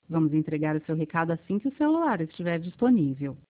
Vamos entregar o seu recado assim que o celular estiver disponível.